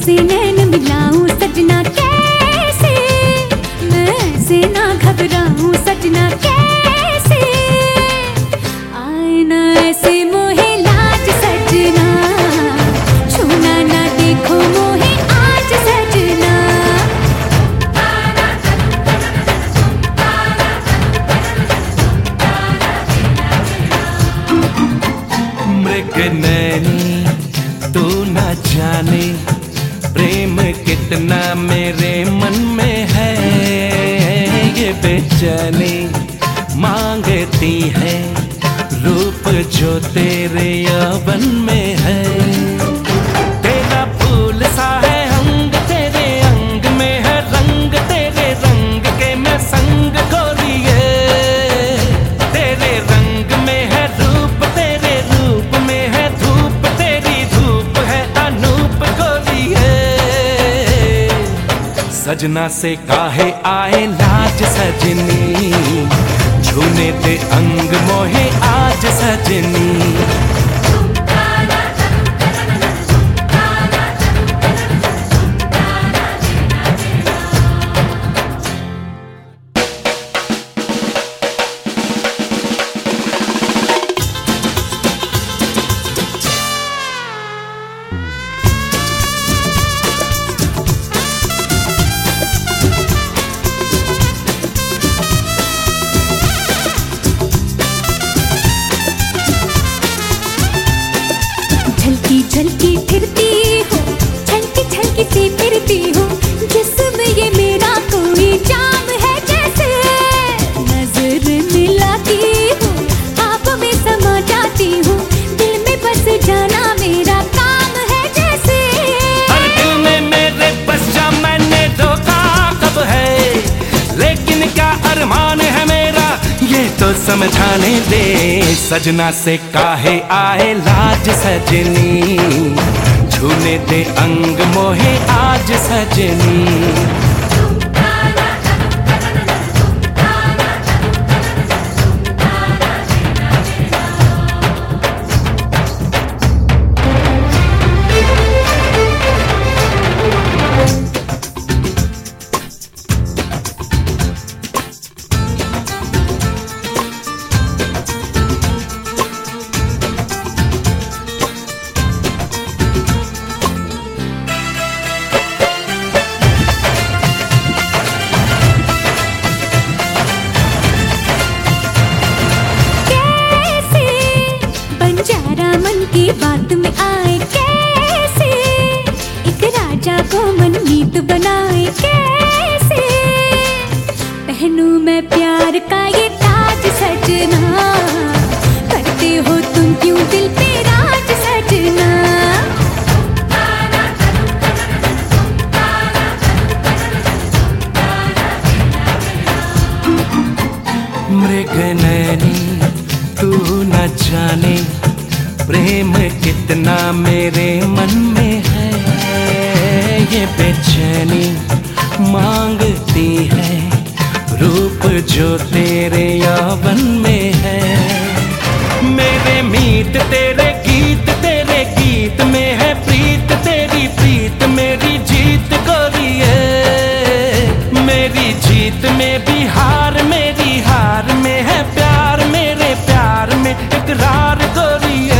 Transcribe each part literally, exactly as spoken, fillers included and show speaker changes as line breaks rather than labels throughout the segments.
तुमसे नैन मिलाऊं सजना कैसे, मैं ऐसे ना घबराऊं सजना कैसे, आए ना ऐसे मोहे लाज सजना, छूना ना देखो मोहे आज सजना।
मृग नैनी तू न जाने प्रेम कितना मेरे मन में है, ये बेचैनी मांगती है रूप जो तेरे यौवन में है। तेरा फूल सा है अंग, तेरे अंग में है रंग, तेरे रंग के मैं संग गोरिए, तेरे रंग में है रूप, तेरे रूप में है धूप, तेरी धूप है अनूप गोरिए। सजना से काहे आए लाज सजनी, छूने दे अंग मोहे आज सजनी।
झलकी फिरती हो, छलकी छलकी सी फिरती हो, जिसमें ये मेरा कोई जाम है जैसे, नजर मिलाती हूँ आप में समा जाती हूँ, दिल में बस जाना मेरा काम है जैसे।
हर दिल में मेरे बस जा मैंने रोका कब है, लेकिन क्या अरमान है मेरा ये तो समझाने दे। सजना से काहे आए लाज सजनी, छूने दे अंग मोहे आज सजनी।
की बात में आए कैसे, एक राजा को मनमीत बनाए कैसे, पहनूं मैं प्यार का ये ताज सजना, करते हो तुम क्यों दिल पे राज सजना।
मृग नैनी तू न जाने प्रेम कितना मेरे मन में है, ये बेचैनी मांगती है रूप जो तेरे यौवन में है। मेरे मीत तेरे गीत, तेरे गीत में है प्रीत, तेरी प्रीत मेरी जीत गोरिए, मेरी जीत में भी हार, मेरी हार में है प्यार, मेरे प्यार में इकरार गोरिए।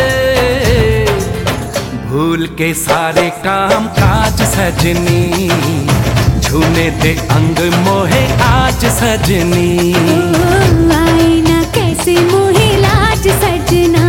भूल के सारे काम काज सजनी, छूने दे अंग मोहे आज सजनी।
ओ, आए ना कैसे मोहे लाज सजना,